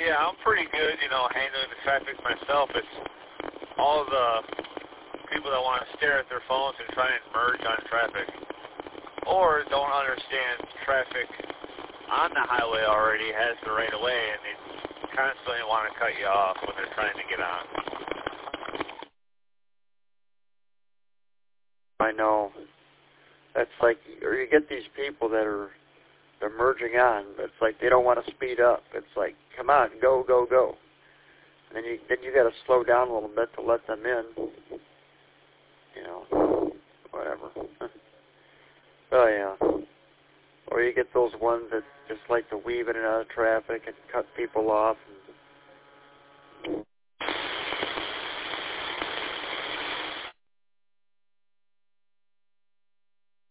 Yeah, I'm pretty good, handling the traffic myself. It's all the people that want to stare at their phones and try and merge on traffic, or don't understand traffic on the highway already has the right of way, and they constantly want to cut you off when they're trying to get on. I know. That's like, or you get these people that they're merging on, but it's like they don't want to speed up. It's like, come on, go, go, go. And then you got to slow down a little bit to let them in. Whatever. Oh yeah. Or you get those ones that just like to weave in and out of traffic and cut people off and